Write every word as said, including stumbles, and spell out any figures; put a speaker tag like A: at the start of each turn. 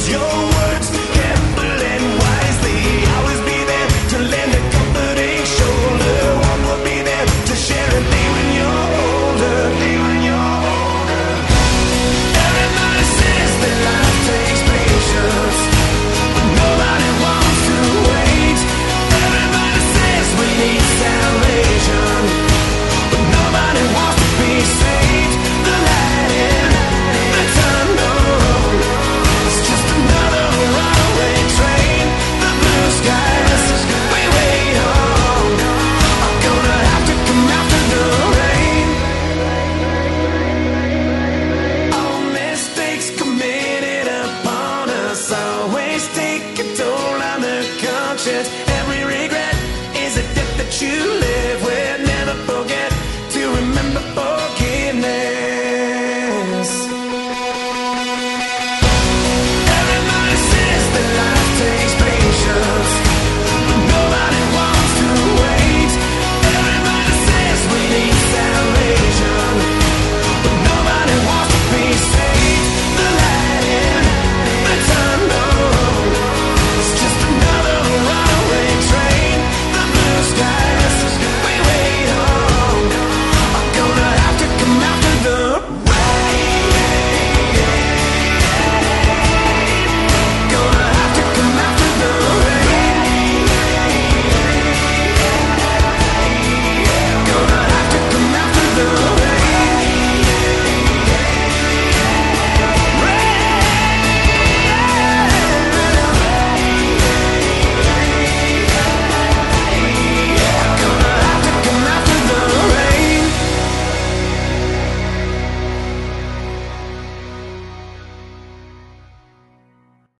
A: use your words carefully and wisely. Always be there to lend a comforting shoulder. One will be there to share a day when you're older. Day when you're older. Everybody says that life takes patience, but nobody wants to wait. Everybody says we need salvation, but nobody wants to be saved. The light in the tunnel, it's just another runaway train. The blue skies we wait on are gonna have to come after the rain. All mistakes committed upon us always take a toll on the conscience.